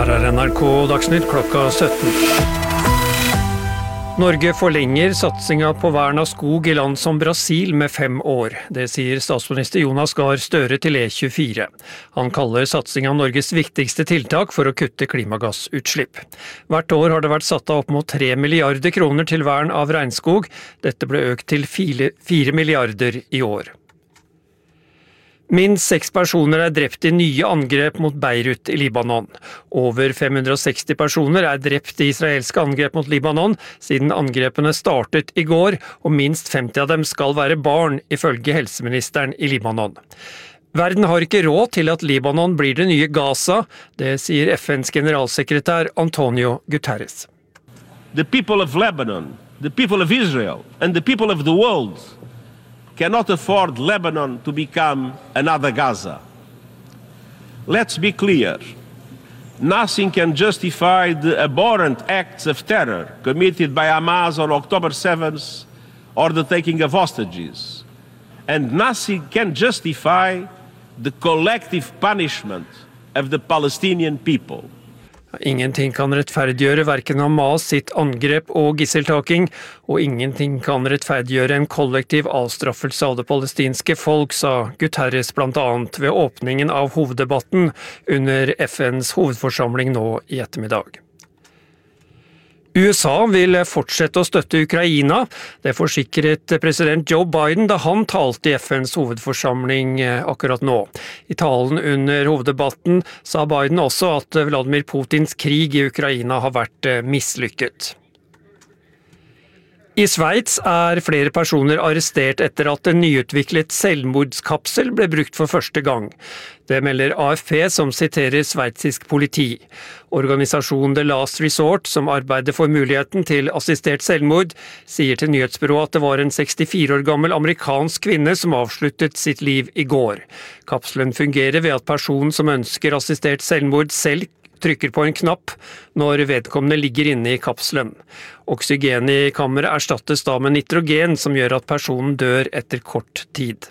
Her NRK Dagsnytt klokka 17. Norge forlenger satsingen på vern av skog i land som Brasil med 5 år. Det sier statsminister Jonas Gahr Støre til E24. Han kaller satsingen Norges viktigste tiltak for å kutte klimagassutslipp. Hvert år har det vært satt av opp mot 3 milliarder kroner til vern av regnskog. Dette ble økt til 4 milliarder i år. Minst 6 personer er drept i nye angrep mot Beirut i Libanon. Over 560 personer er drept i israelske angrep mot Libanon siden angrepene startet i går, og minst 50 av dem skal være barn, ifølge helseministeren i Libanon. Verden har ikke råd til at Libanon blir det nye Gaza, det sier FNs generalsekretær Antonio Guterres. The people of Lebanon, the people of Israel and the people of the world cannot afford Lebanon to become another Gaza. Let's be clear. Nothing can justify the abhorrent acts of terror committed by Hamas on October 7th or the taking of hostages. And nothing can justify the collective punishment of the Palestinian people. Ingenting kan rettferdiggjøre hverken Hamas sitt angrep og gisseltaking, og ingenting kan rettferdiggjøre en kollektiv avstraffelse av det palestinske folk, sa Guterres blant annet ved åpningen av hoveddebatten under FNs hovedforsamling nå i ettermiddag. USA vil fortsette å støtte Ukraina. Det forsikret president Joe Biden da han talte i FNs hovedforsamling akkurat nå. I talen under hoveddebatten sa Biden også at Vladimir Putins krig i Ukraina har vært mislykket. I Sveits er flere personer arrestert etter at en nyutviklet selvmordskapsel ble brukt for første gang. Det melder AFP som siterer sveitsisk politi. Organisasjonen The Last Resort, som arbeider for muligheten til assistert selvmord, sier til nyhetsbyrået at det var en 64 år gammel amerikansk kvinne som avsluttet sitt liv i går. Kapselen fungerer ved at personen som ønsker assistert selvmord selv trykker på en knapp når vedkommende ligger inne i kapselen. Oksygenet i kammeret erstattes da med nitrogen, som gjør at personen dør etter kort tid.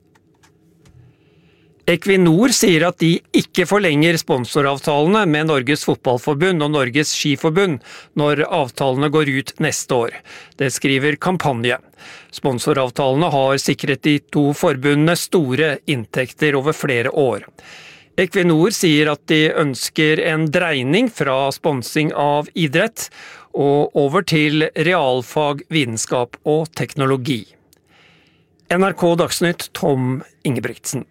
Equinor sier at de ikke forlenger sponsoravtalene med Norges Fotballforbund og Norges Skiforbund når avtalene går ut neste år. Det skriver Kampanje. Sponsoravtalene har sikret de 2 forbundene store inntekter over flere år. Equinor sier at de ønsker en dreining fra sponsing av idrett og over til realfag, vitenskap og teknologi. NRK Dagsnytt, Tom Ingebrigtsen.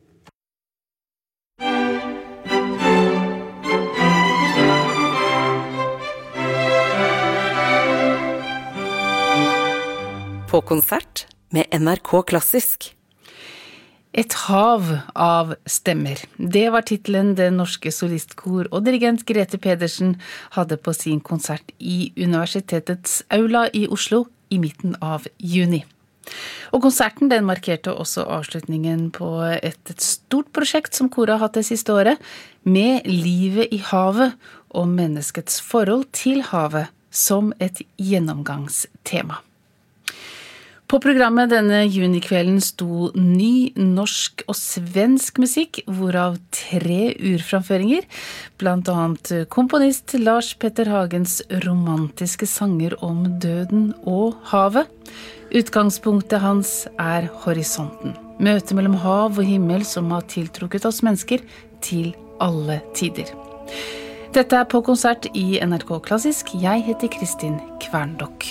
På konsert med NRK Klassisk. Et hav av stemmer. Det var titlen Det norske solistkor og dirigent Grete Pedersen hadde på sin konsert i Universitetets aula i Oslo i midten av juni. Og konserten den markerte også avslutningen på et stort prosjekt som koret har hatt det siste året, med livet i havet og menneskets forhold til havet som et gjennomgangstema. På programmet denne junikvelden sto ny norsk og svensk musikk, hvorav 3 urframføringer, blant annet komponist Lars Petter Hagens romantiske sanger om døden og havet. Utgangspunktet hans er horisonten, møtet mellom hav og himmel som har tiltrukket oss mennesker til alle tider. Dette er på konsert i NRK Klassisk. Jeg heter Kristin Kverndokk.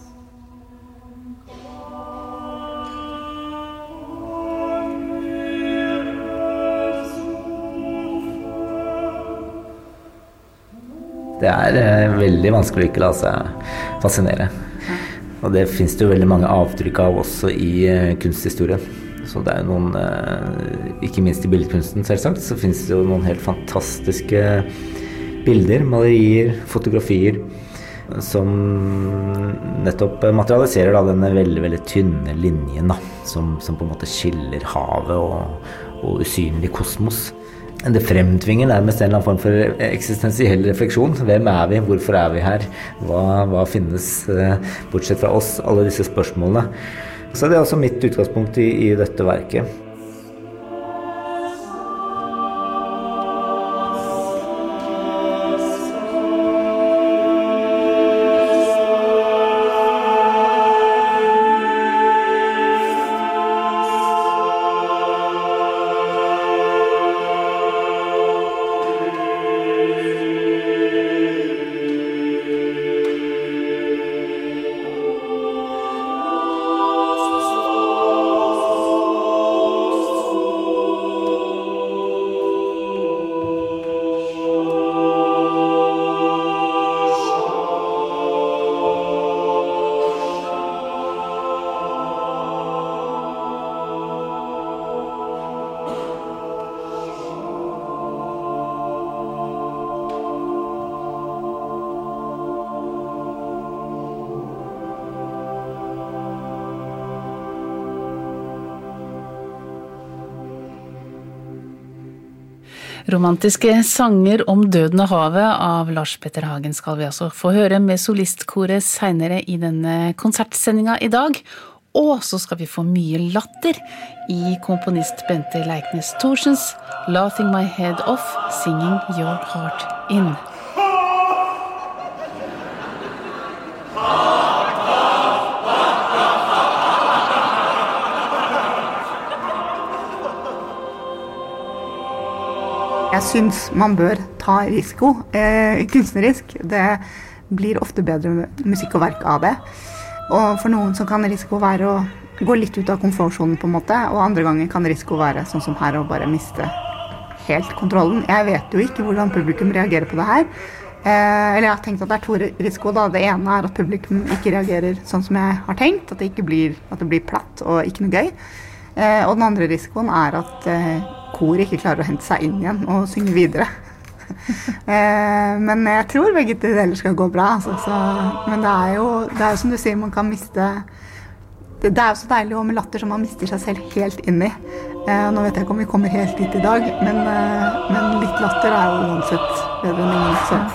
Det er veldig vanskelig å ikke la seg fascinere. Og det finnes det jo veldig mange avtrykk av også i kunsthistorien. Så det er jo noen, ikke minst i billedkunsten selvsagt, så finnes det jo noen helt fantastiske bilder, malerier, fotografier, som nettopp materialiserer da denne veldig, veldig tynne linjen da, som på en måte skiller havet og usynlig kosmos. Det fremtvinger nærmest en eller annen form for eksistensiell refleksjon. Hvem er vi? Hvorfor er vi her? Hva finnes bortsett fra oss? Alle disse spørsmålene. Så det er også mitt utgangspunkt i dette verket. Romantiske sanger om døden og havet av Lars Petter Hagen skal vi altså få høre med solistkoret senere i denne konsertsendinga i dag. Og så skal vi få mye latter i komponist Bente Leiknes Thorsens Laughing My Head Off, Singing Your Heart In. Jeg synes man bør ta risiko kunstnerisk. Det blir ofte bedre musikk og verk av det. Og for noen så kan risiko være å gå litt ut av komfortsonen på en måte, og andre ganger kan risiko være sånn som her å bare miste helt kontrollen. Jeg vet jo ikke hvordan publikum reagerer på det her. Eller jeg har tenkt at det 2 risiko da. Det ene at publikum ikke reagerer sånn som jeg har tenkt, at det blir platt og ikke noe gøy. Og den andre risikoen at kor ikke klarer å hente seg inn igjen og synge videre. Men jeg tror begge deler skal gå bra. Altså, men det jo som du sier, man kan miste. Det jo så deilig med latter som man mister seg selv helt inn i. Nå vet jeg ikke om vi kommer helt dit i dag, men litt latter jo uansett bedre enn ingen. Så.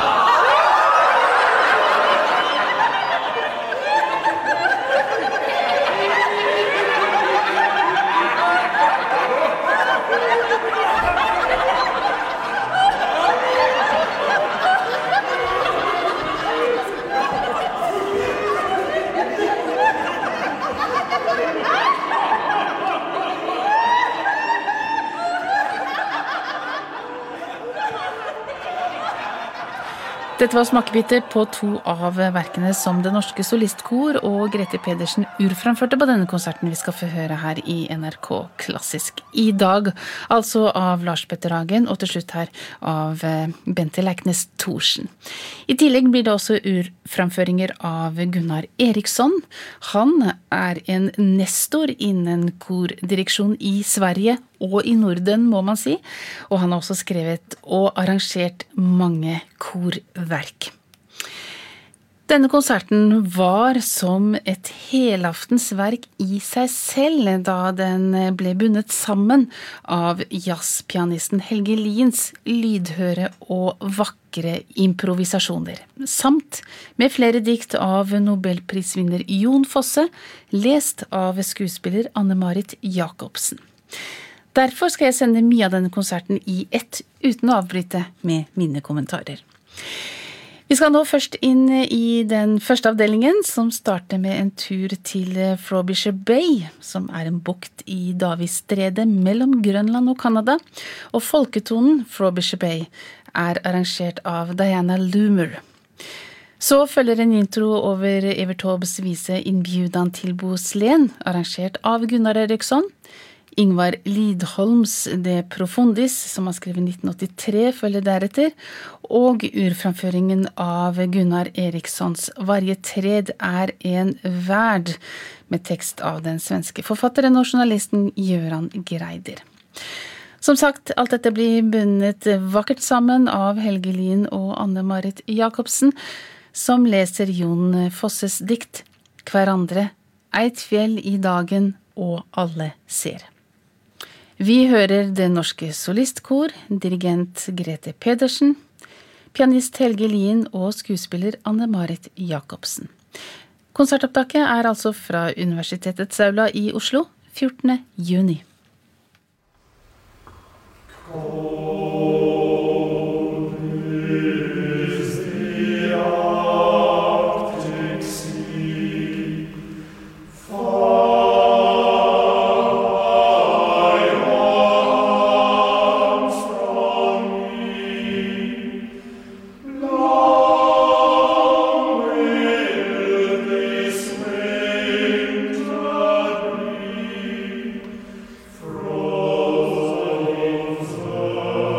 Dette var smakebiter på 2 av verkene som Det Norske Solistkor og Grete Pedersen urframførte på denne konserten vi skal få høre her i NRK Klassisk i dag. Altså av Lars Petter Hagen og til slutt her av Bente Leiknes Thorsen. I tillegg blir det også urframføringer av Gunnar Eriksson. Han en nestor innen kordireksjon i Sverige og i Norden, må man si. Og han har også skrevet og arrangert mange korverk. Denne konserten var som et helaftensverk i seg selv, da den ble bundet sammen av jazzpianisten Helge Liens lydhøre og vakre improvisasjoner, samt med flere dikt av Nobelprisvinner Jon Fosse, lest av skuespiller Anne-Marit Jacobsen. Derfor skal jeg sende mye av denne konserten i ett, uten å avbryte med mine kommentarer. Vi skal nå først inn i den første avdelingen, som starter med en tur til Frobisher Bay, som en bukt i Davisstredet mellom Grønland og Kanada. Og folketonen Frobisher Bay arrangert av Diana Loomer. Så følger en intro over Evert Taubes vise Innbjudan til Bohuslän, arrangert av Gunnar Eriksson. Ingvar Lidholms De Profundis, som han skrev i 1983, følger deretter, og urframføringen av Gunnar Erikssons Varje tred en verd, med tekst av den svenske forfatteren og journalisten Göran Greider. Som sagt, alt dette blir bundet vakkert sammen av Helge Lien og Anne-Marit Jacobsen, som leser Jon Fosses dikt Hverandre, eit fjell i dagen og alle ser. Vi hører Det Norske Solistkor, dirigent Grete Pedersen, pianist Helge Lien og skuespiller Anne-Marit Jacobsen. Konsertopptaket altså fra Universitetets aula i Oslo, 14. juni. Frozen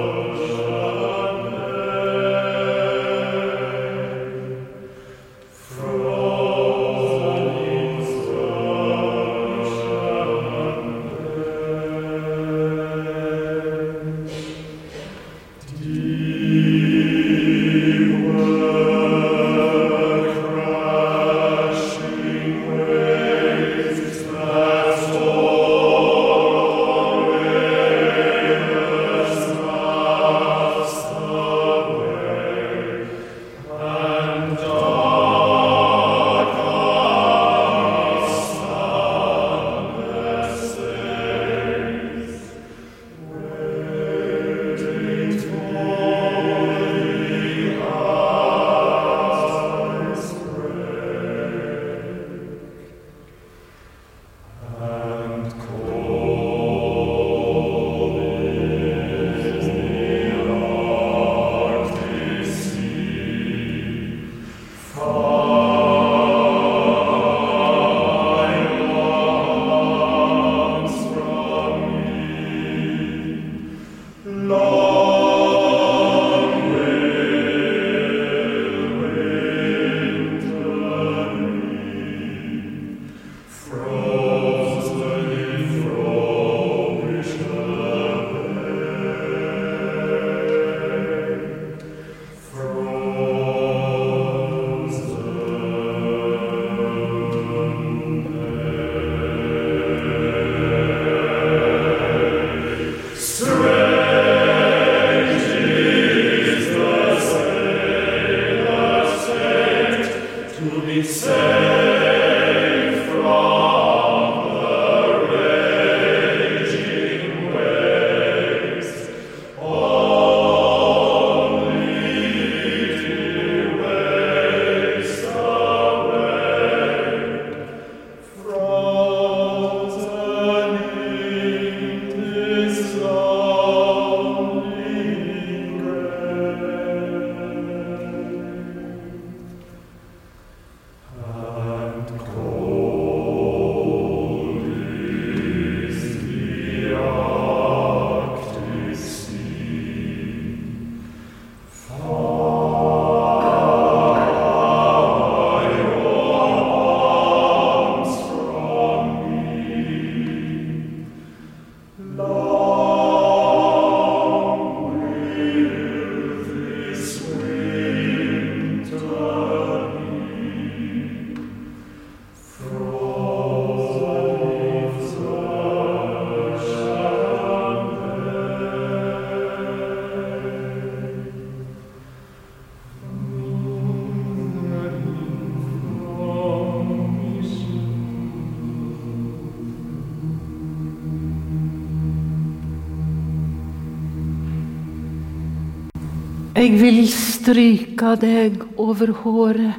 Jeg vil stryke deg over håret.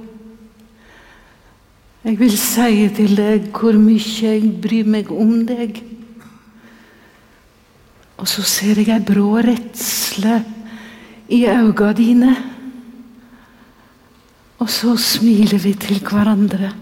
Jeg vil si til deg hvor mye jeg bryr meg om deg. Og så ser jeg en brå redsle i øynene dine. Og så smiler vi til hverandre.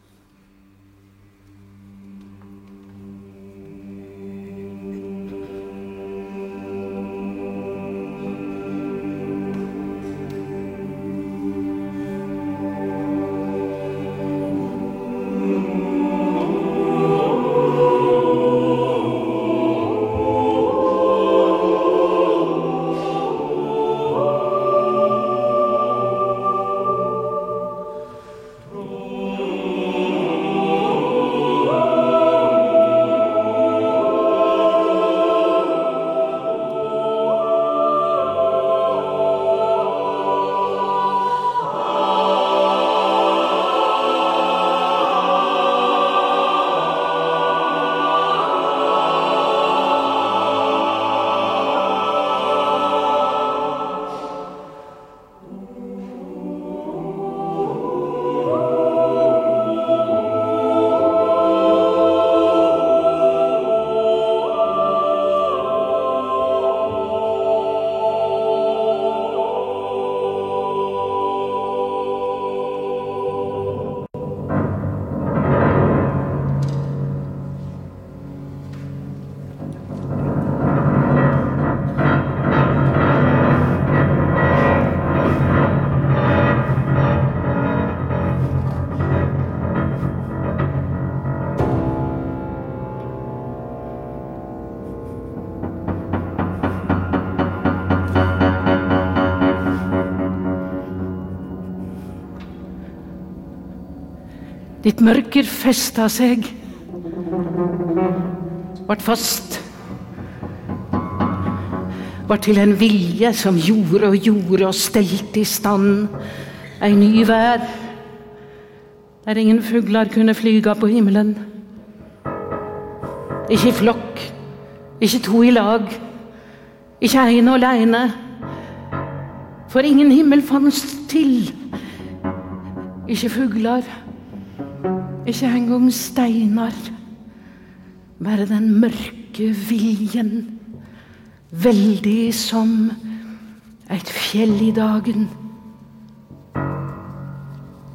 Ditt mørker festet seg, vart fast, var til en vilje som gjorde og stelte i stand en ny vær, der ingen fugler kunne flyga på himmelen. Ikke i flokk, ikke to i lag, ikke en alene, for ingen himmel fanns til, ikke fugler, ikke engang steinar, bare den mørke viljen, veldig som et fjell i dagen.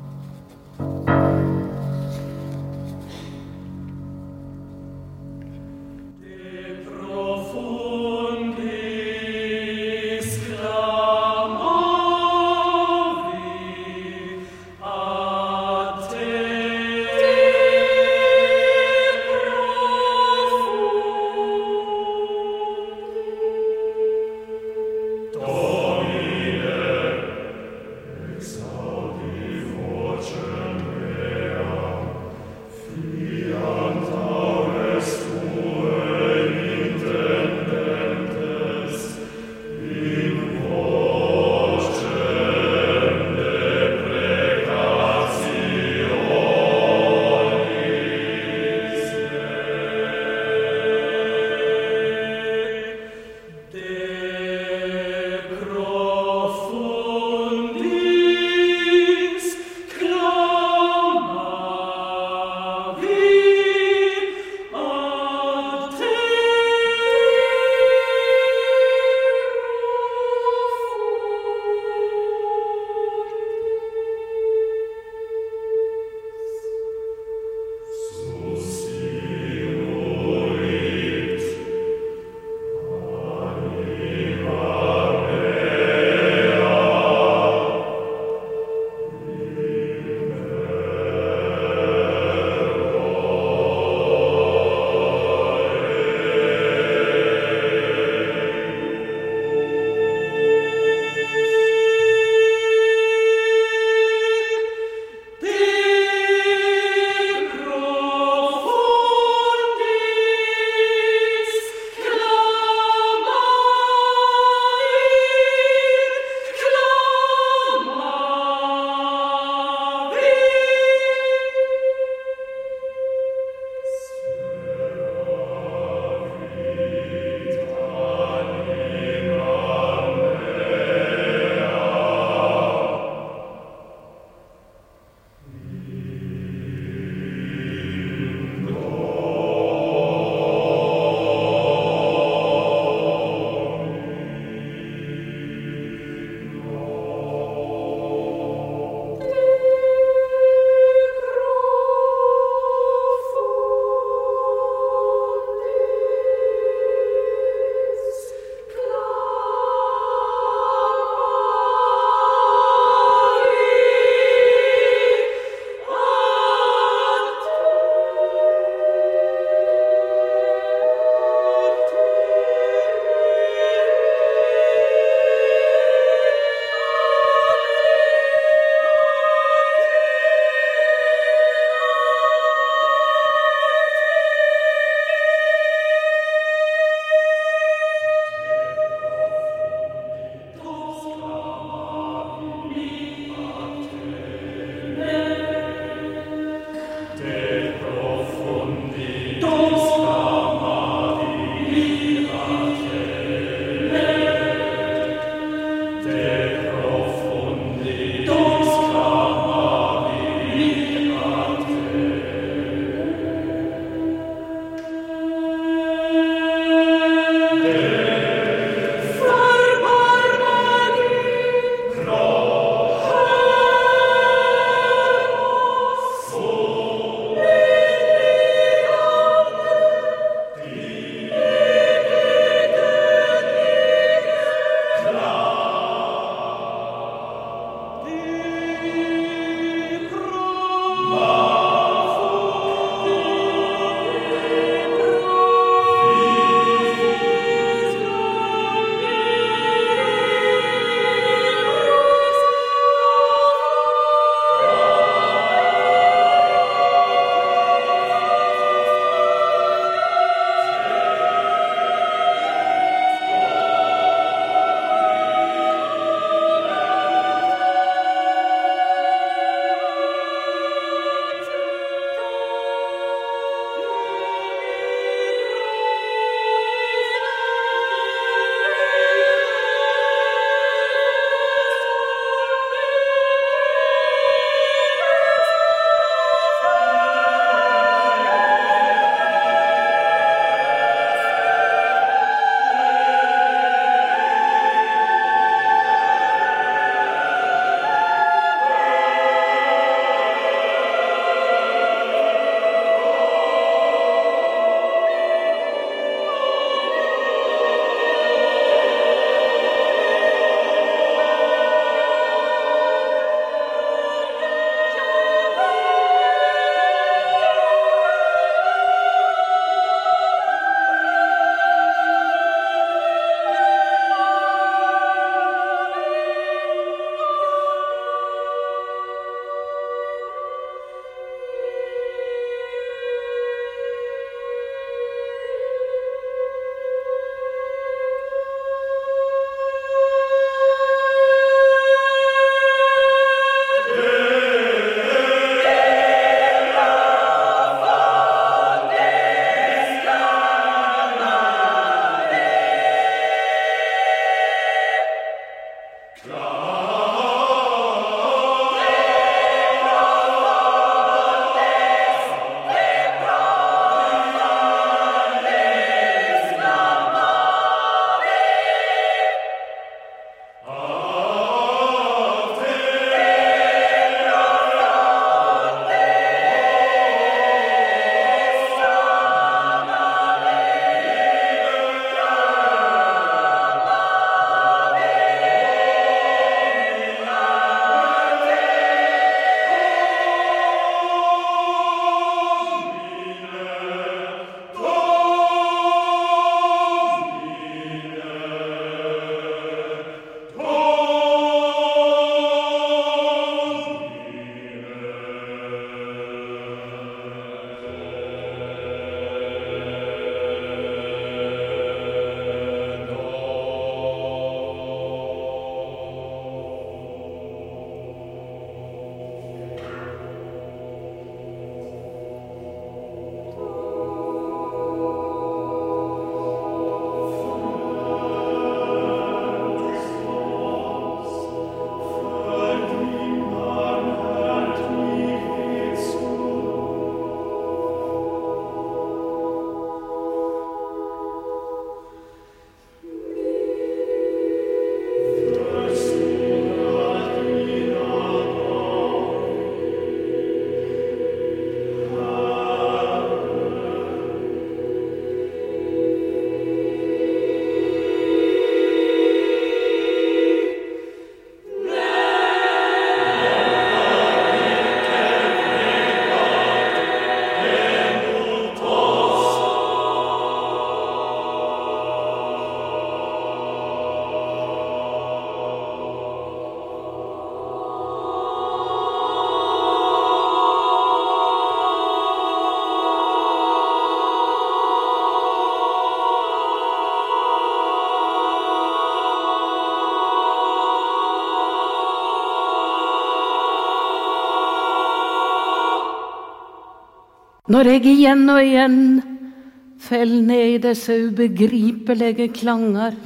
Når jeg igjen og igjen fell ned i disse ubegripelige klanger,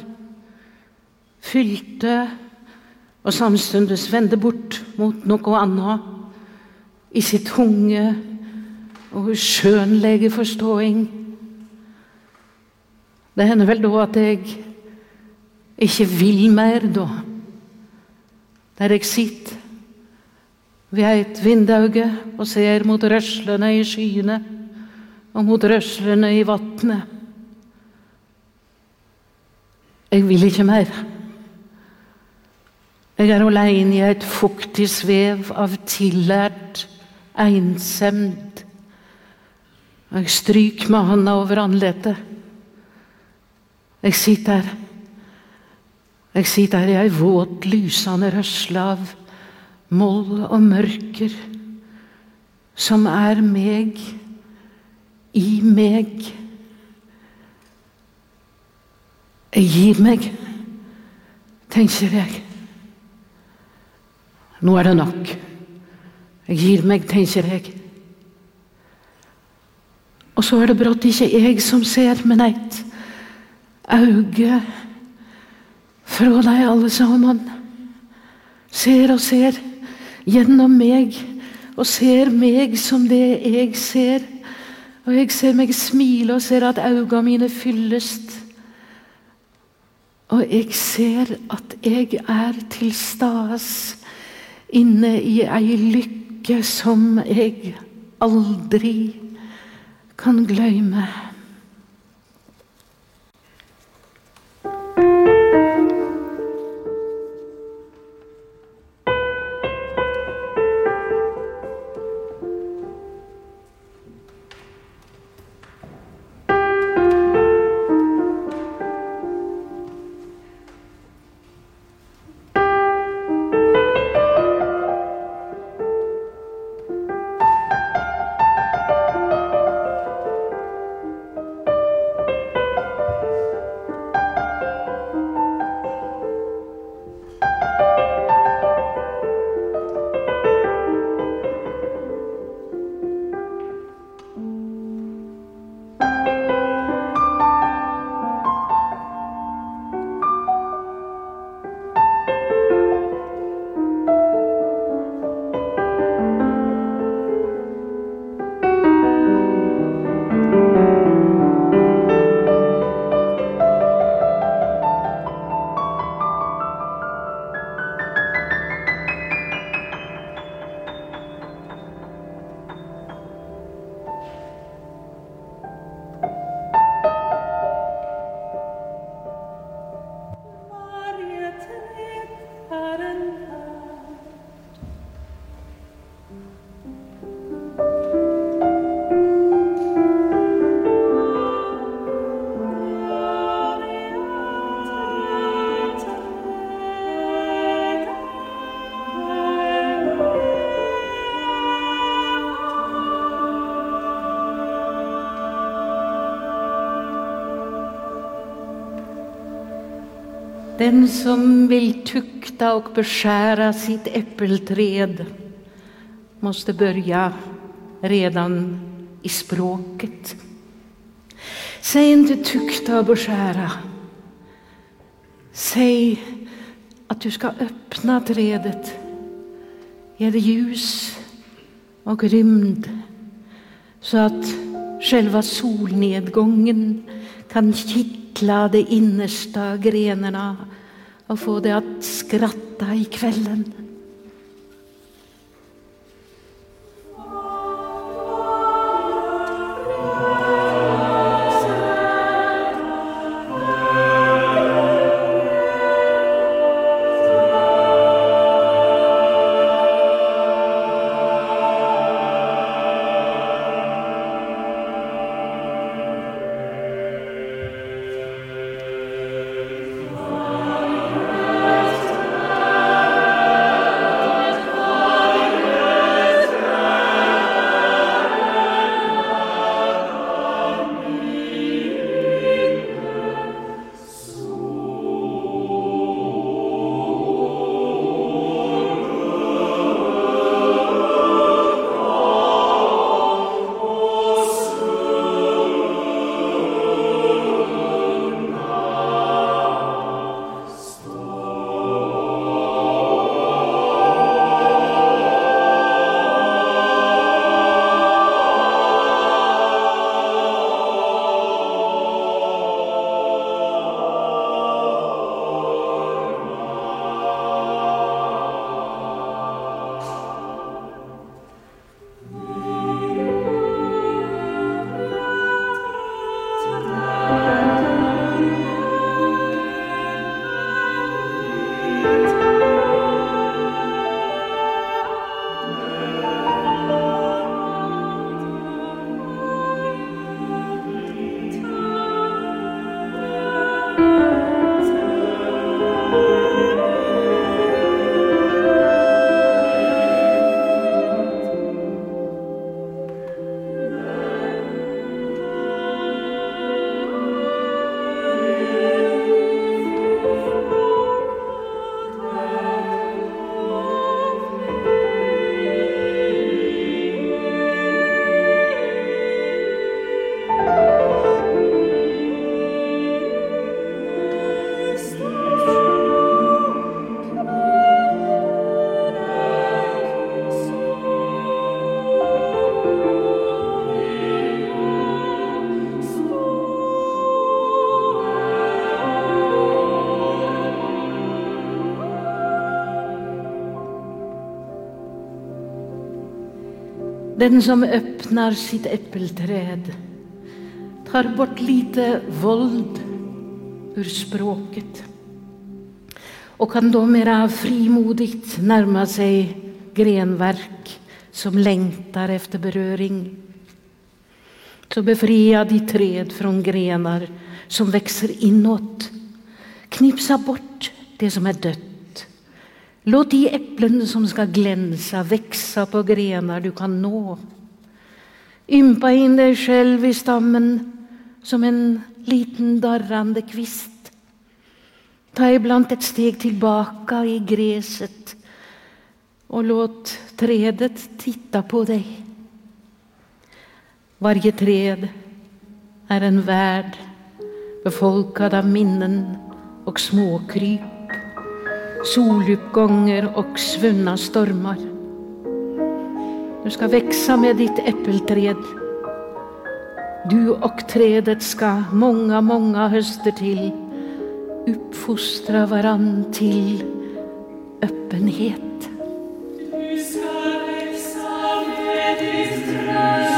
fylte og samstundes vende bort mot noe annet i sitt tunge og uskjønlige forståing. Det hender vel da at jeg ikke vil mer da, der jeg sitter ved et vindauge og ser mot røslene i skyene og mot røslene i vattnet. Jeg vil ikke mer. Jeg alene i et fuktig svev av tillært ensemd. Jeg stryker med hånda over anletet. Jeg sitter her i ei våt, lysende røsle av moll og mørker, som meg, i meg. Jeg gir meg, tenker jeg. Nå det nok. Jeg gir meg, tenker jeg. Og så det brått ikke jeg som ser, men et auge fra deg alle sammen. Ser og ser gjennom meg, og ser meg som det jeg ser. Og jeg ser meg smile og ser at øynene mine fyllest. Og jeg ser at jeg til stades inne i ei lykke som jeg aldri kan glemme. Den som vill tukta och beskära sitt äppelträd måste börja redan i språket. Säg inte tukta och beskära. Säg att du ska öppna trädet, ge det ljus och rymd, så att själva solnedgången kan kittla de innersta grenarna och få det att skratta i kvällen. Den som öppnar sitt äppelträd tar bort lite våld ur språket och kan då mera frimodigt närma sig grenverk som längtar efter beröring. Så befria ditt träd från grenar som växer inåt. Knipsa bort det som är dött. Låt de äpplen som ska glänsa växa på grenar du kan nå. Ympa in dig själv i stammen som en liten darrande kvist. Ta ibland ett steg tillbaka i gräset och låt trädet titta på dig. Varje träd är en värld befolkad av minnen och småkryp, soluppgångar och svunna stormar. Du ska växa med ditt äppelträd. Du och trädet ska många höster till uppfostra varann till öppenhet. Du ska växa med ditt träd.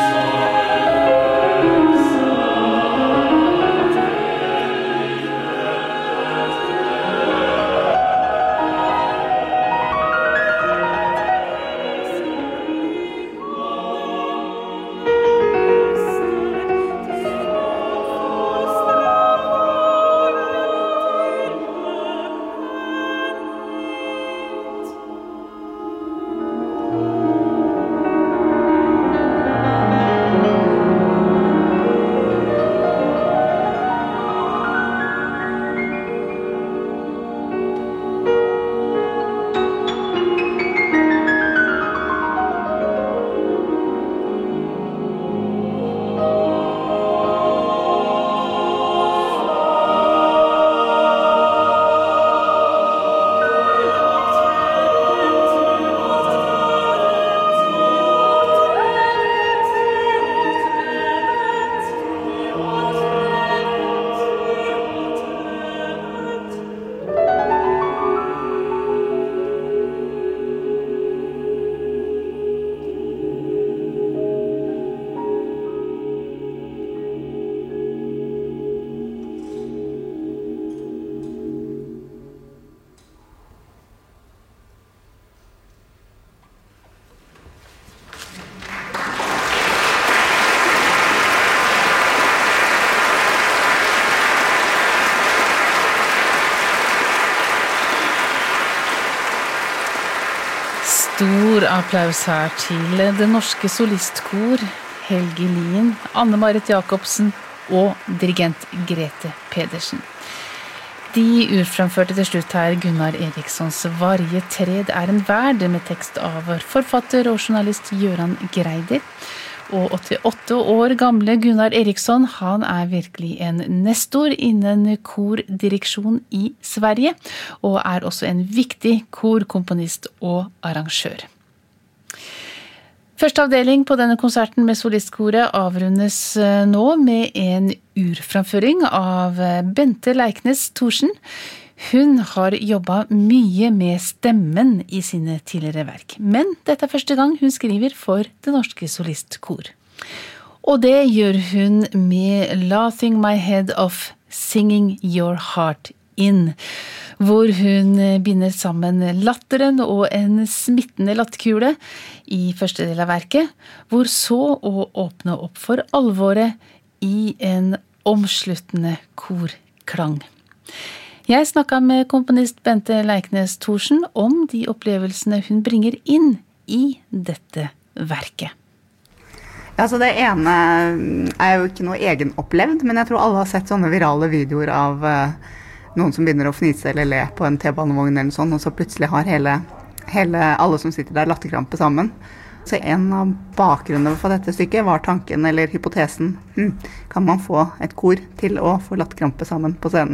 Stor applaus her til det norske solistkor, Helge Lien, Anne-Marit Jacobsen og dirigent Grete Pedersen. De urframførte til slutt her Gunnar Erikssons Varje träd er en värld med tekst av forfatter og journalist Göran Greider. Og 88 år gamle Gunnar Eriksson, han er virkelig en nestor innen kordireksjon i Sverige, og er også en viktig korkomponist og arrangør. Første avdeling på denne konserten med solistkoret avrundes nå med en urframføring av Bente Leiknes Thorsen. Hun har jobbet mye med stemmen i sine tidligere verk, men dette er første gang hun skriver for det norske solistkor. Og det gjør hun med Laughing My Head Off, Singing Your Heart In, hvor hun binder sammen latteren og en smittende latterkule i første del av verket, hvor så å åpne opp for alvoret i en omsluttende korklang. Jeg snakket med komponist Bente Leiknes Thorsen om de opplevelsene hun bringer inn i dette verket. Altså det ene er jo ikke noe egenopplevd, men jeg tror alle har sett sånne virale videoer av noen som begynner å fnise eller le på en T-banevogn eller sånn, og så plutselig har alle som sitter der latterkrampe sammen. Så en av bakgrunnene for dette stykket var tanken eller hypotesen, kan man få et kor til å få latterkrampe sammen på scenen?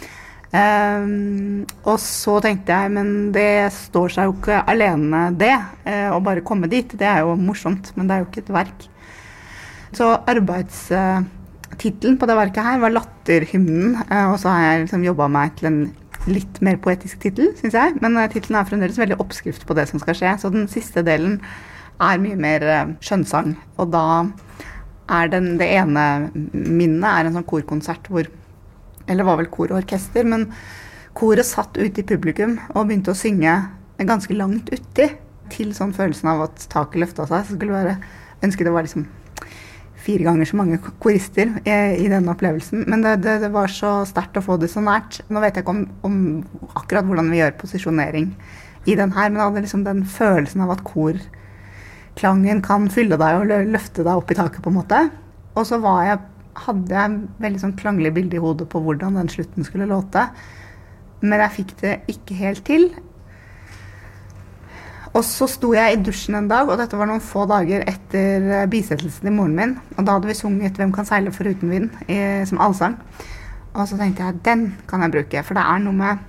Og så tenkte jeg, men det står seg jo ikke alene det, å bare komme dit, det er jo morsomt, men det er jo ikke et verk. Så arbeidstitlen på det verket her var Latterhymnen, og så har jeg liksom jobbet meg til en litt mer poetisk titel, synes jeg, men titlen er fremdeles veldig oppskrift på det som skal skje, så den siste delen mye mer skjønnsang. Og da det ene minnet en sånn korkonsert hvor, eller var vel kor og orkester, men koret satt ute i publikum og begynte å synge ganske langt uti, til sånn følelsen av at taket løftet seg. Så skulle det ønske det var liksom 4 ganger så mange korister i denne opplevelsen. Men det var så sterkt å få det så nært. Nå vet jeg ikke om akkurat hvordan vi gjør posisjonering i den her, men jeg hadde liksom den følelsen av at korklangen kan fylle deg og løfte deg opp i taket på en måte. Og så hadde jeg veldig sånn klanglig bilde i hodet på hvordan den slutten skulle låte. Men jeg fikk det ikke helt til. Og så sto jeg i dusjen en dag, og dette var noen få dager etter bisettelsen i moren min. Og da hadde vi sunget «Hvem kan seile foruten vind» som allsang. Og så tenkte jeg, den kan jeg bruke, for det noe med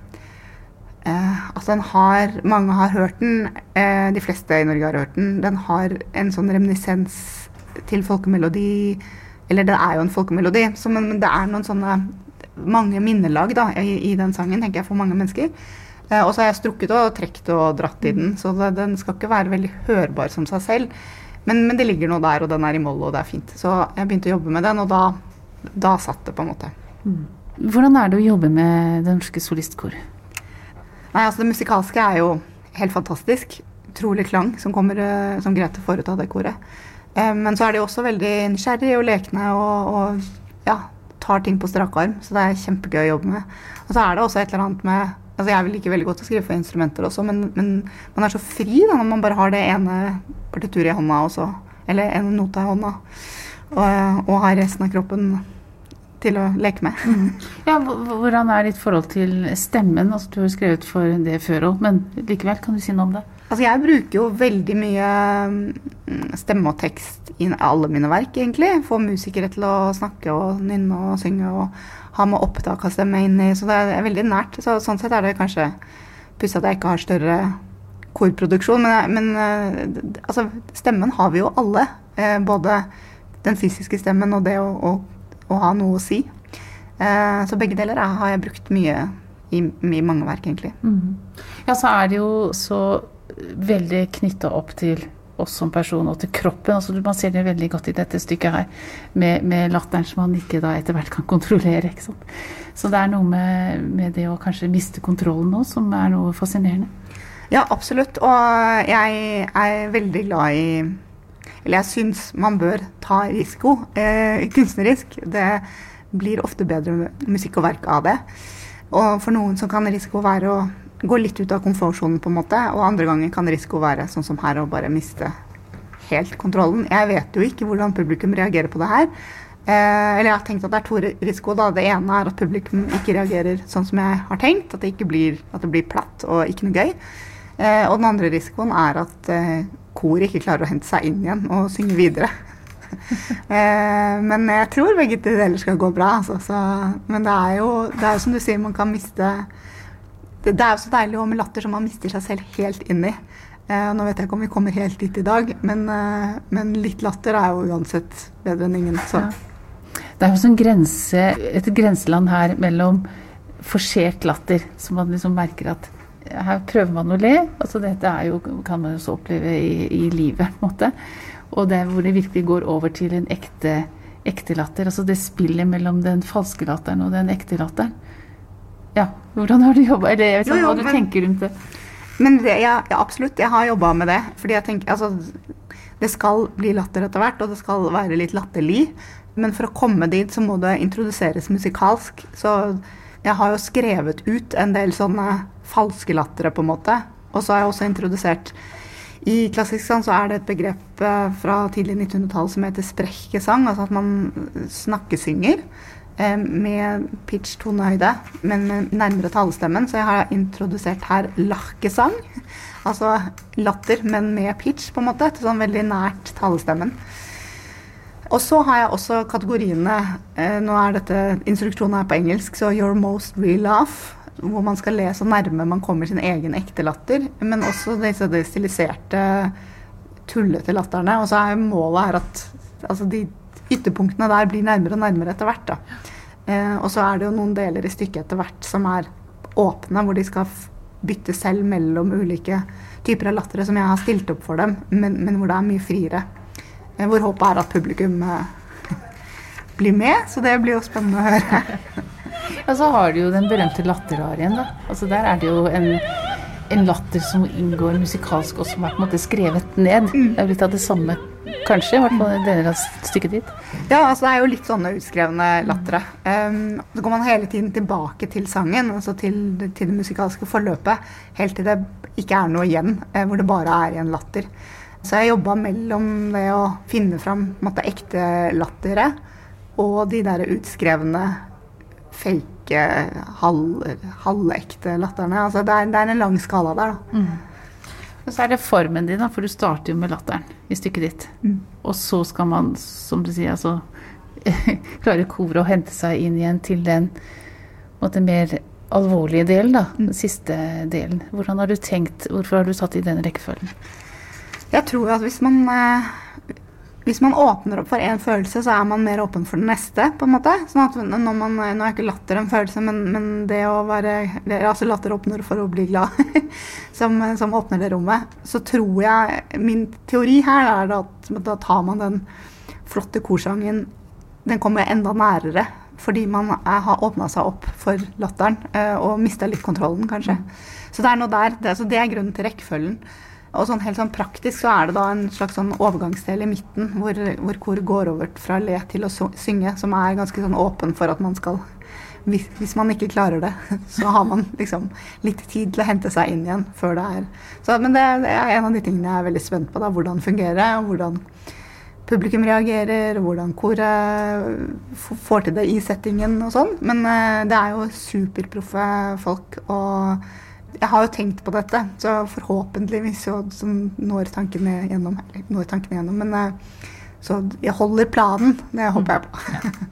at mange har hørt den, de fleste i Norge har hørt den. Den har en sånn reminiscens til folkemelodi, eller det jo en folkemelodi, men det noen sånne mange minnelag da, i den sangen, tenker jeg, for mange mennesker. Og så har jeg strukket og trekt og dratt i den, så den skal ikke være veldig hørbar som seg selv. Men det ligger noe der, og den i moll, og det fint. Så jeg begynte å jobbe med den, og da satt det på en måte. Hvordan det å jobbe med Det Norske Solistkor? Nei, altså det musikalske jo helt fantastisk. Utrolig klang som kommer, som Grete får ut av det koret. Men så det jo også veldig nysgjerrig og lekende, og ja, tar ting på strak arm, så det kjempegøy å jobbe med. Og så det også et eller annet med, altså jeg liker veldig godt å skrive for instrumenter også, men man så fri da, når man bare har det ene partituret i hånda også, eller en nota i hånda, og har resten av kroppen til å leke med. Ja, hvordan ditt forhold til stemmen? Altså, du har skrevet for det før også, men likevel kan du si noe om det? Altså jeg bruker jo veldig mye stemme og tekst i alle mine verk egentlig. Få musikere til å snakke og nynne og synge og ha med opptak av stemme inn i, så det veldig nært. Så, sånn sett det kanskje pussig at jeg ikke har større korproduksjon, men altså, stemmen har vi jo alle. Både den fysiske stemmen og det å ha noe å si. Så begge deler har jeg brukt mye i mange verk egentlig. Ja, så det jo så veldig knyttet opp til oss som person og til kroppen. Altså, man ser det veldig godt i dette stykket her, med latteren som man ikke da etter hvert kan kontrollere. Ikke sant? Så det noe med det å kanskje miste kontrollen nå, som noe fascinerende. Ja, absolutt. Og jeg veldig glad i, eller jeg synes man bør ta risiko kunstnerisk. Det blir ofte bedre musikk og verk av det. Og for noen så kan risiko være å gå litt ut av komfortsonen på en måte, og andre ganger kan risiko være sånn som her, å bare miste helt kontrollen. Jeg vet jo ikke hvordan publikum reagerer på det her. Eller jeg har tenkt at det 2 risiko da. Det ene at publikum ikke reagerer sånn som jeg har tenkt, at det blir platt og ikke noe gøy. Og den andre risikoen at kor ikke klarer å hente seg inn igjen og synge videre. Men jeg tror begge deler skal gå bra, altså. Men det jo som du sier, man kan miste. Det jo så deilig med latter som man mister seg selv helt inn i. Nå vet jeg ikke om vi kommer helt dit i dag, men litt latter jo uansett bedre enn ingen. Så. Ja. Det jo sånn et grenseland her mellom forsert latter, som man liksom merker at her prøver man å le. Altså dette jo, kan man jo så oppleve i livet, på en måte. Og det hvor det virkelig går over til en ekte latter. Altså det spillet mellom den falske latteren og den ekte latteren. Ja, hvordan har du jobbet? Eller jeg vet ikke hva du tenker rundt det. Men ja, absolutt, jeg har jobbet med det. Fordi jeg tenker, altså, det skal bli latter etter hvert, og det skal være litt latterlig. Men for å komme dit så må det introduseres musikalsk. Så jeg har jo skrevet ut en del sånne falske lattere på en måte. Og så har jeg også introdusert, i klassisk sang så det et begrep fra tidlig 1900-tall som heter sprekkesang, altså at man snakkesynger. Med pitch tonehøyde, men med nærmere talestemmen, så jeg har introdusert her lachgesang, altså latter, men med pitch på en måte, sånn veldig nært talestemmen. Og så har jeg også kategoriene, nå dette, instruksjonen på engelsk, så your most real laugh, hvor man skal le så nærme man kommer sin egen ekte latter, men også disse stiliserte tullete latterne, og så målet at altså de ytterpunktene der blir nærmere og nærmere etter hvert da. Og så det jo noen deler i stykket etter hvert som åpne, hvor de skal bytte selv mellom ulike typer av lattere som jeg har stilt opp for dem, men hvor det mye friere. Hvor håpet at publikum blir med, så det blir jo spennende å høre. Ja, så har du jo den berømte latterarien da. Altså der det jo en latter som inngår musikalsk og som på en måte skrevet ned. Det litt av det samme, kanskje, i hvert fall deler av stykket ditt. Ja, altså det jo litt sånne utskrevne lattere. Så går man hele tiden tilbake til sangen, altså til det musikalske forløpet, helt til det ikke noe igjen, hvor det bare en latter. Så jeg jobbet mellom det å finne fram på en måte, ekte lattere og de der utskrevne fake, halvekte latterne. Altså det en lang skala der da. Og så det formen din da, for du starter jo med latteren i stykket ditt. Og så skal man, som du sier, altså, klare kore og hente seg inn igjen til den måte, mer alvorlige delen da, den siste delen. Hvordan har du tenkt, hvorfor har du satt i den rekkefølgen? Jeg tror at hvis man åpner opp for en følelse, så man mer åpen for den neste, på en måte. Sånn at nå ikke latter en følelse, men det å altså latter åpner for å bli glad, som åpner det rommet. Så tror jeg, min teori her at da tar man den flotte korsangen, den kommer enda nærere, fordi man har åpnet seg opp for latteren, og mistet litt kontrollen, kanskje. Så det noe der, det grunnen til rekkefølgen. Og sånn helt sånn praktisk så det da en slags sånn overgangsdel i midten hvor kor går over fra le til å synge, som ganske sånn åpen for at man skal, hvis man ikke klarer det, så har man liksom litt tid til å hente seg inn igjen før det så, men det en av de tingene jeg veldig spent på da, hvordan det fungerer, og hvordan publikum reagerer, og hvordan koret får til det i settingen og sånn, men det jo superproffe folk, og jeg har jo tenkt på dette, så forhåpentligvis så når tankene gjennom, men så jeg holder planen, det håper jeg på.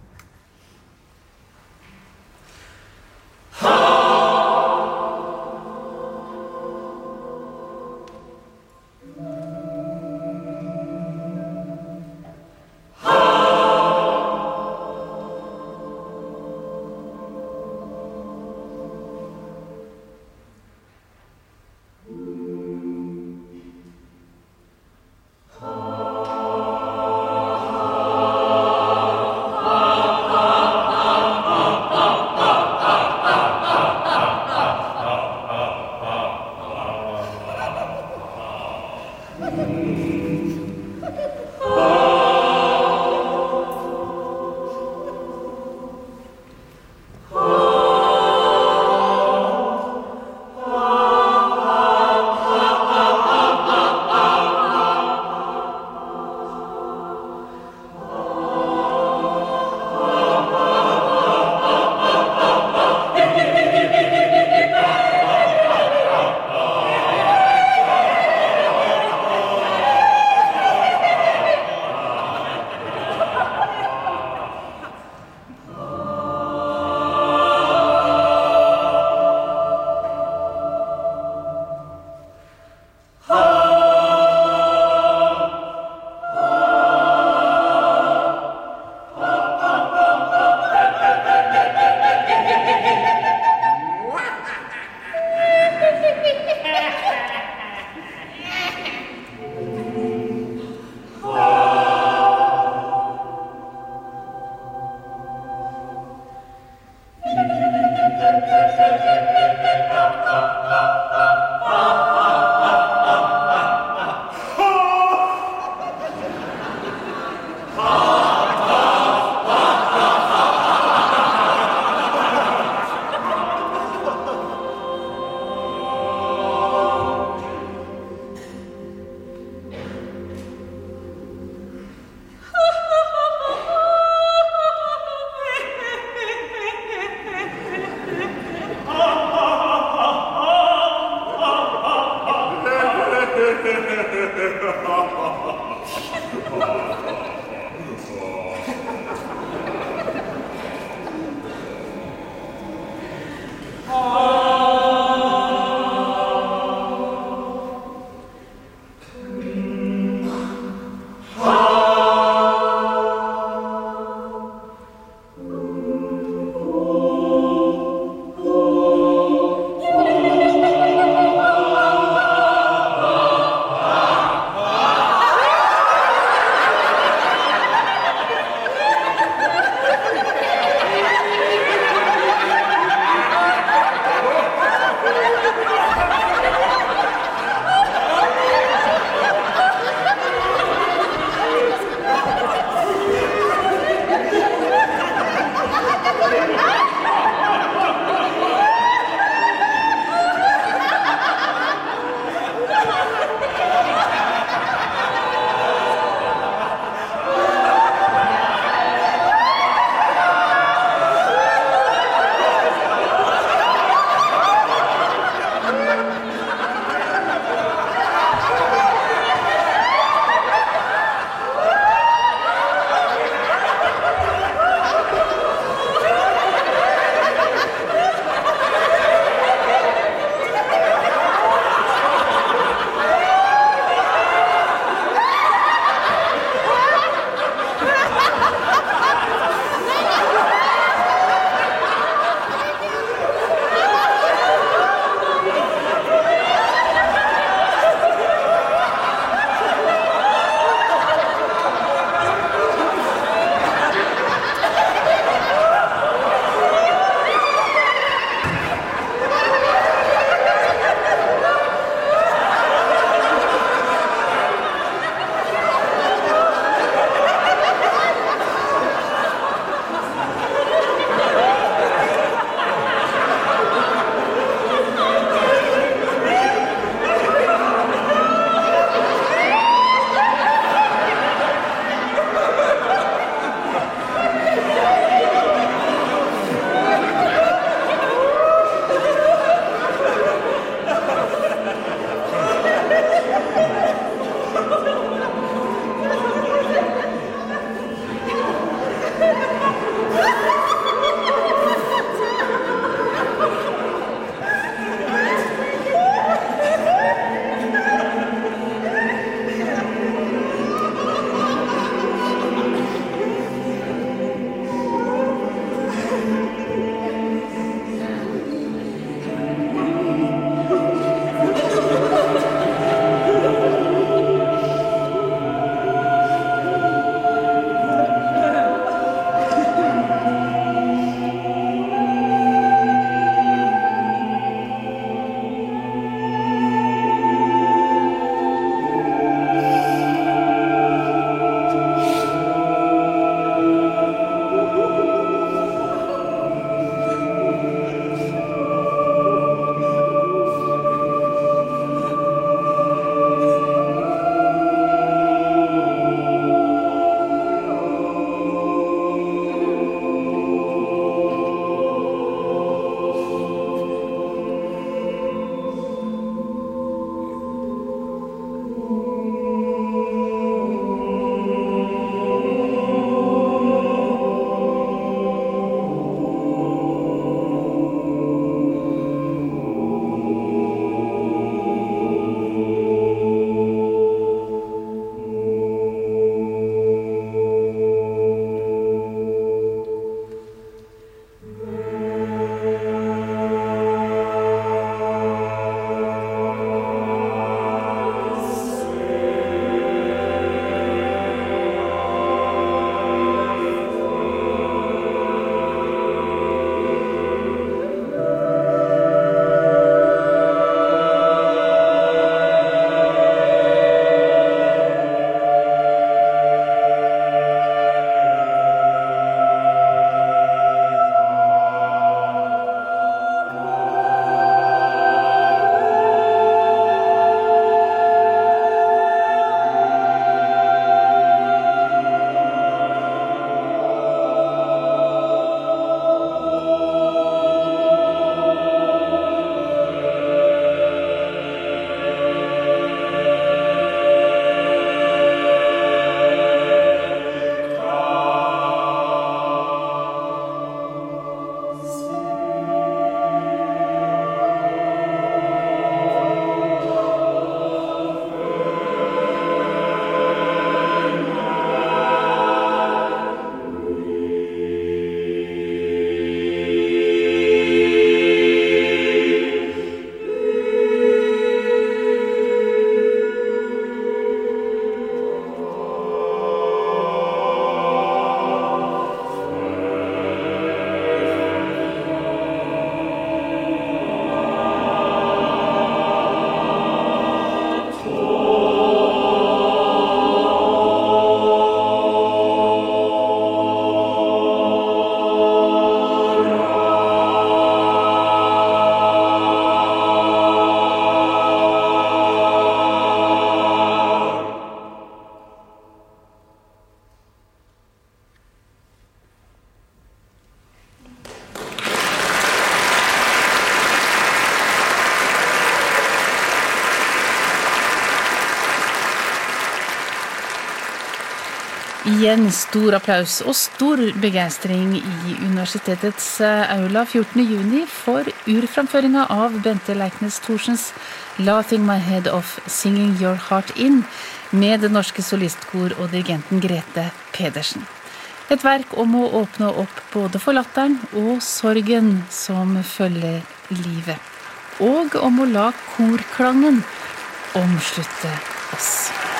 Igjen stor applaus og stor begeistring i universitetets aula 14. juni for urframføringa av Bente Leiknes Thorsens Laughing My Head Off, Singing Your Heart In, med det norske solistkor og dirigenten Grete Pedersen. Et verk om å åpne opp både for latteren og sorgen som følger livet, og om å la korklangen omslutte oss.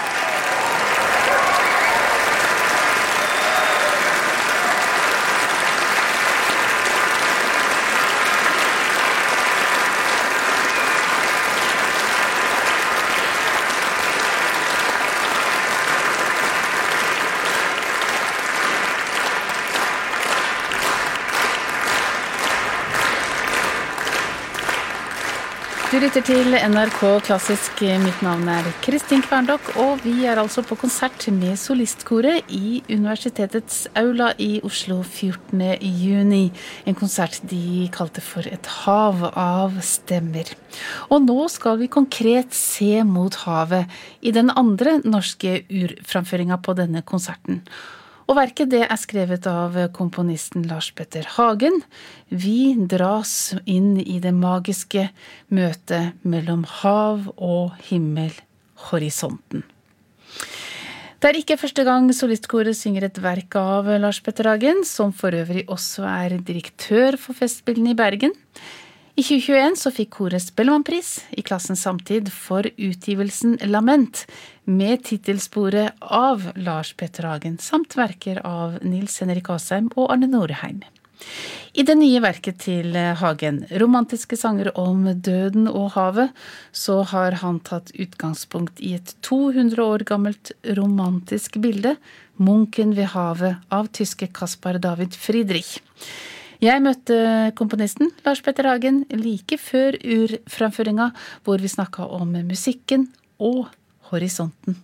Du lytter til NRK Klassisk. Mitt navn Kristin Kværndokk, og vi altså på konsert med solistkoret i universitetets aula i Oslo 14. juni. En konsert de kalte for et hav av stemmer. Og nå skal vi konkret se mot havet i den andre norske urframføringa på denne konserten. Og verket det skrevet av komponisten Lars Petter Hagen. Vi dras inn i det magiske møtet mellom hav og himmel, horisonten. Det ikke første gang solistkoret synger et verk av Lars Petter Hagen, som for øvrig også direktør for Festspillene i Bergen. I 2021 så fikk koret Spellemannpris i klassen Samtid for utgivelsen Lament, med titelsporet av Lars Petter Hagen, samt verker av Nils Henrik Asheim og Arne Norheim. I det nye verket til Hagen, romantiske sanger om døden og havet, så har han tatt utgangspunkt i et 200 år gammelt romantisk bilde, Munken ved havet, av tyske Caspar David Friedrich. Jeg møtte komponisten Lars Petter Hagen like før urframføringa, hvor vi snakket om musikken og horisonten.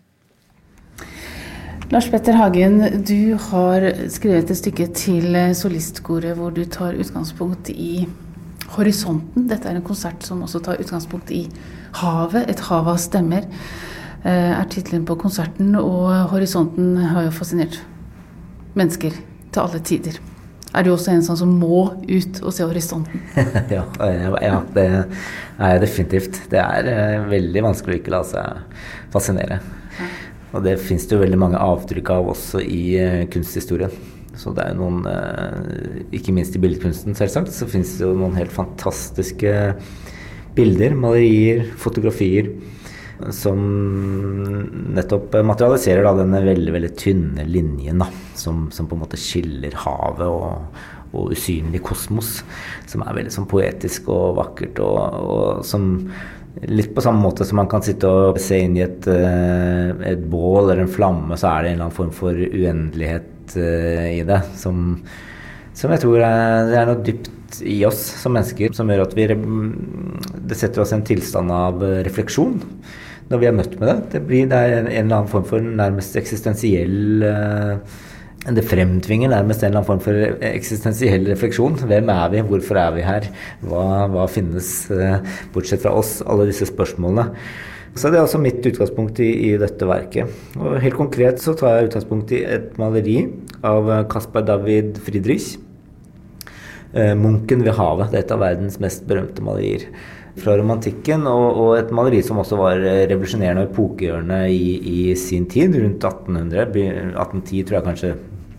Lars Petter Hagen, du har skrevet et stykke til solistkoret hvor du tar utgangspunkt i horisonten. Dette en konsert som også tar utgangspunkt i havet, et hav av stemmer, titelen på konserten, og horisonten har jo fascinert mennesker til alle tider. Du også en sånn som må ut og se horisonten? Ja, det jeg definitivt. Det veldig vanskelig å ikke la seg fascinere. Ja. Og det finnes det jo veldig mange avtrykk av også i kunsthistorien. Så det noen, ikke minst i billedkunsten selvsagt, så finnes det jo noen helt fantastiske bilder, malerier, fotografier, som nettopp materialiserer da denne veldig, veldig tynne linjen da, som på en måte skiller havet og usynlig kosmos, som veldig sånn poetisk og vakkert, og som litt på samme måte som man kan sitte og se inn i et bål eller en flamme, så det en eller annen form for uendelighet i det, som jeg tror det noe dypt i oss som mennesker, som gjør at det setter oss en tilstand av refleksjon når vi møtt med det. Det en eller annen form for nærmest eksistensiell, det fremtvinger nærmest en eller annen form for eksistensiell refleksjon. Hvem vi? Hvorfor vi her? Hva finnes bortsett fra oss? Alle disse spørsmålene. Så det også mitt utgangspunkt i dette verket. Og helt konkret så tar jeg utgangspunkt i et maleri av Caspar David Friedrich. Munken ved havet. Det av verdens mest berømte malerier fra romantikken, og et maleri som også var revolusjonerende og epokegjørende i sin tid, rundt 1800, 1810 tror jeg kanskje,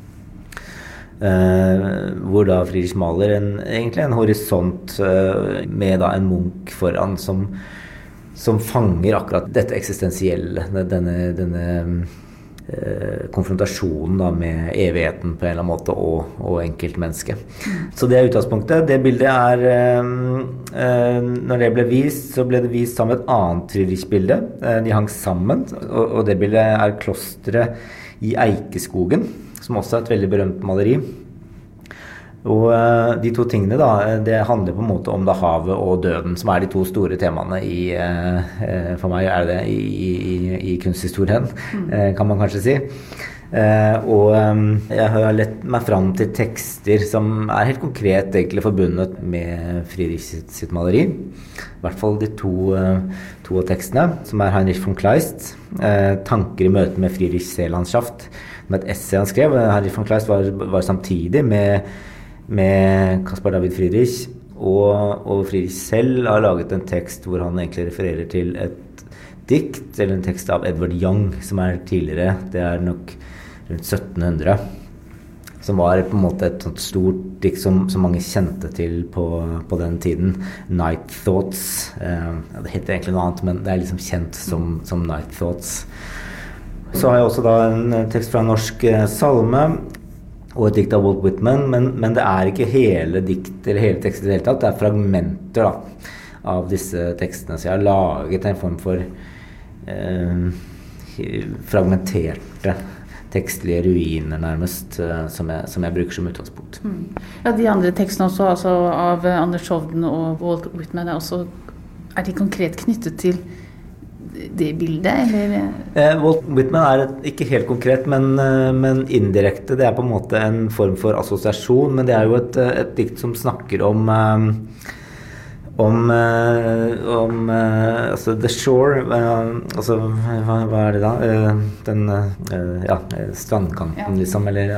hvor da Friedrich maler egentlig en horisont med da en Munch foran som fanger akkurat dette eksistensielle, denne konfrontasjonen da med evigheten på en eller annen måte og enkeltmennesket. Så det utgangspunktet. Det bildet når det ble vist, så ble det vist sammen med et annet Friedrich-bilde. De hang sammen, og det bildet klosteret i Eikeskogen, som også et veldig berømt maleri. Og de to tingene da, det handler på en måte om da havet og døden, som de to store temaene for meg det i kunsthistorien, kan man kanskje si. Og jeg har lett meg fram til tekster som helt konkret egentlig forbundet med Friedrich sitt maleri. I hvert fall de to av tekstene, som Heinrich von Kleist, Tanker i møte med Friedrichs Seelandschaft. et essay han skrev. Heinrich von Kleist var samtidig med Caspar David Friedrich, og Friedrich selv har laget en tekst hvor han egentlig refererer til et dikt, eller en tekst av Edward Young, som tidligere, det nok rundt 1700, som var på en måte et sånt stort dikt som mange kjente til på den tiden. Night Thoughts. Det heter egentlig noe annet, men det liksom kjent som Night Thoughts. Så har jeg også da en tekst fra en norsk salme, og et dikt av Walt Whitman, men det ikke hele dikt, eller hele teksten i det hele tatt, det fragmenter da, av disse tekstene. Så jeg har laget en form for fragmenterte tekstlige ruiner nærmest, som jeg bruker som utgangspunkt. Ja, de andre tekstene også, altså av Anders Hovden og Walt Whitman, de konkret knyttet til det bildet, eller? Walt Whitman ikke helt konkret, men indirekte. Det på en måte en form for assosiasjon, men det jo et dikt som snakker om altså The Shore, altså hva det da? Strandkanten liksom, eller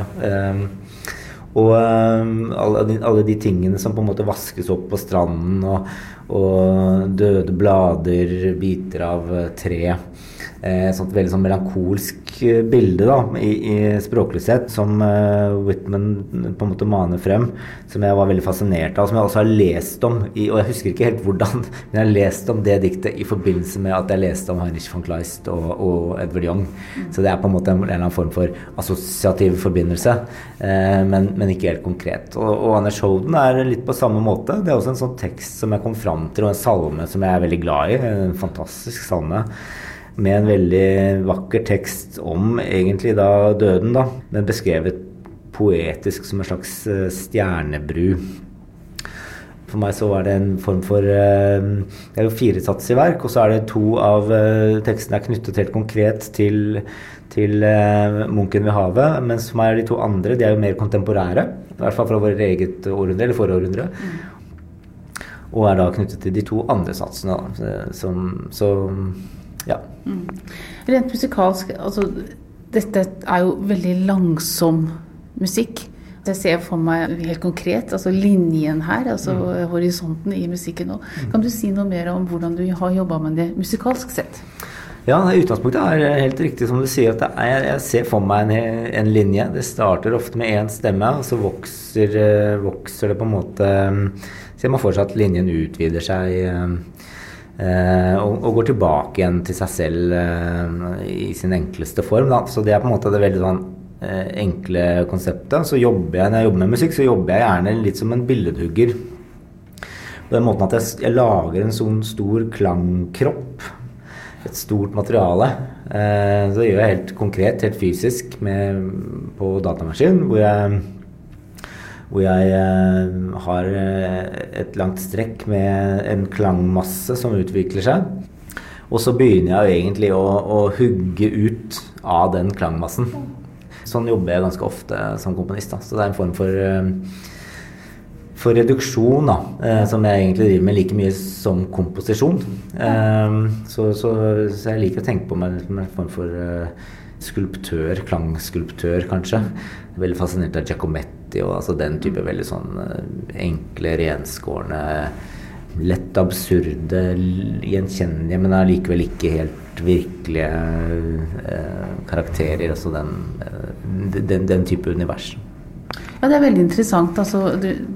og alle de tingene som på en måte vaskes opp på stranden, og døde blader, biter av tre, sånt veldig sånn melankolsk bilde da, i språklig sett, som Whitman på en måte maner frem, som jeg var veldig fascinert av, som jeg også har lest om, og jeg husker ikke helt hvordan, men jeg har lest om det diktet i forbindelse med at jeg leste om Heinrich von Kleist og Edward Young, så det på en måte en eller annen form for assosiativ forbindelse, men ikke helt konkret. Og Anders Hovden litt på samme måte. Det også en sånn tekst som jeg kom fram til, og en salme som jeg veldig glad i, en fantastisk salme, med en veldig vakker tekst om egentlig da døden da, men beskrevet poetisk som en slags stjernebru. For meg så var det en form for, det jo 4 sats i verk, og så det 2 av tekstene knyttet helt konkret til Munken ved havet, mens for meg de 2 andre, de jo mer kontemporære, i hvert fall fra vårt eget århundre, eller forrige århundre, og da knyttet til de 2 andre satsene da, ja. Rent musikalsk, altså dette jo veldig langsom musikk. Jeg ser for meg helt konkret, altså linjen her, altså horisonten i musikken nå. Kan du si noe mer om hvordan du har jobbet med det musikalsk sett? Ja, utgangspunktet helt riktig som du sier, at jeg ser for meg en linje. Det starter ofte med en stemme, og så vokser det på en måte, ser man fortsatt at linjen utvider seg, og går tilbake igjen til seg selv i sin enkleste form da. Så det på en måte det veldig sånn enkle konseptet. Så når jeg jobber med musikk, så jobber jeg gjerne litt som en billedhugger på den måten at jeg lager en sånn stor klangkropp, et stort materiale. Så det gjør jeg helt konkret, helt fysisk på datamaskin, hvor jeg har et langt strekk med en klangmasse som utvikler seg. Og så begynner jeg jo egentlig å hugge ut av den klangmassen. Sånn jobber jeg ganske ofte som komponist da. Så det en form for reduksjon da, som jeg egentlig driver med like mye som komposisjon. Så jeg liker å tenke på meg som en form for skulptør, klangskulptør kanskje. Veldig fascinert av Giacometti og altså den type veldig sånn enkle, renskårne, lett absurde, gjenkjennelige, men likevel ikke helt virkelige karakterer, altså den type univers. Ja, det veldig interessant. Altså,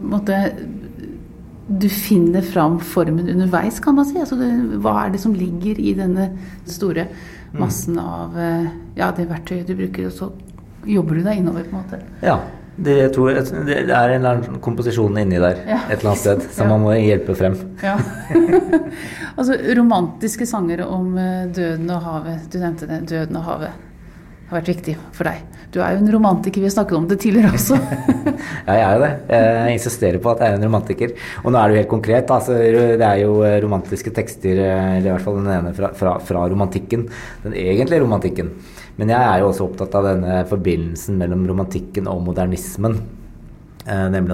du finner fram formen underveis, kan man si. Altså, hva det som ligger i denne store massen av det verktøyet du bruker, og så jobber du deg innover på en måte. Ja, jeg tror det en eller annen komposisjon inni der, et eller annet sted, som man må hjelpe frem. Ja. Altså, romantiske sanger om døden og havet, du nevnte det, døden og havet, har vært viktig for deg. Du jo en romantiker, vi har snakket om det tidligere også. Ja, jeg jo det. Jeg insisterer på at jeg en romantiker. Og nå det jo helt konkret, altså, det jo romantiske tekster, eller i hvert fall den ene fra romantikken, den egentlige romantikken. Men jeg jo også opptatt av denne forbindelsen mellom romantikken og modernismen, nemlig